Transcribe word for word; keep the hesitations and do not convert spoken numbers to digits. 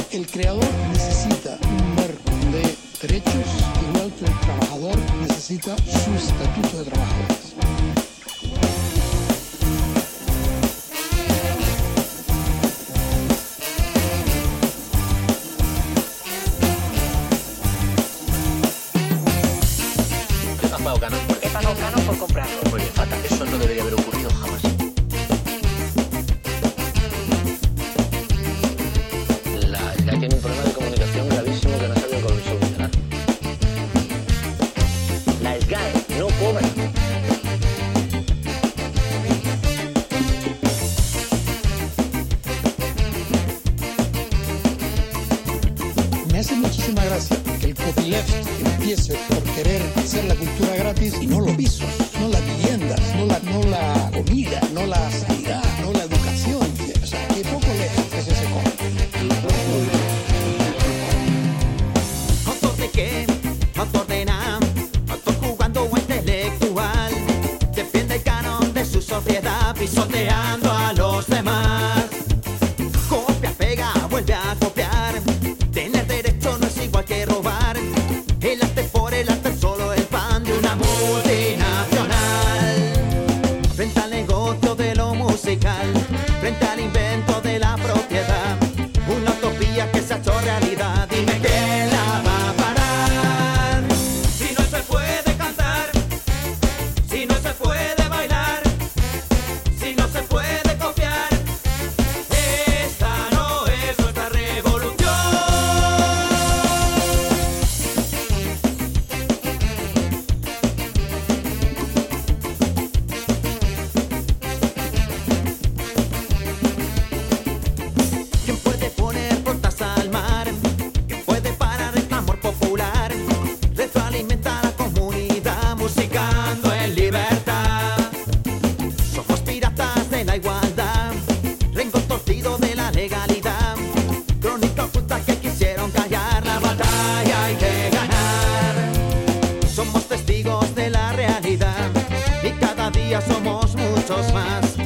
El creador necesita un marco de derechos, igual que el trabajador necesita su estatuto de trabajadores. ¿Has pagado canon? He pagado canon por comprarlo. Muy bien, fatal. Eso no debería haber ocurrido jamás. La SGAE tiene un problema de comunicación gravísimo que no sabe cómo solucionar. La SGAE no cobra. Me hace muchísima gracia que el copyleft empiece por querer hacer la cultura gratis y no los pisos, no las viviendas, no la, no la comida, no la sanidad, no la educación. O sea, que poco left es ese cómic. ¿Autor de qué? ¿Autor de nada? ¿Autor jugando o intelectual? Defiende el canon de su sociedad pisoteando a los demás. Copia, pega, vuelve a copiar. Tener derecho no es igual que robar. El arte por el arte es solo el pan de una multinacional. Frente al negocio de lo musical, frente al invento de la propiedad, una utopía que se ha hecho realidad. Dime quién la va a parar. Si no se puede cantar, si no se puede bailar, si no se puede copiar, esta no es nuestra revolución. ¿Quién puede poner puertas al mar? ¿Quién puede parar el clamor popular? Retroalimenta a la comunidad musicando en libertad. Somos piratas de la igualdad, rengo torcido de la legalidad, crónica oculta que quisieron callar. La batalla hay que ganar. Somos testigos de la realidad y cada día somos muchos más.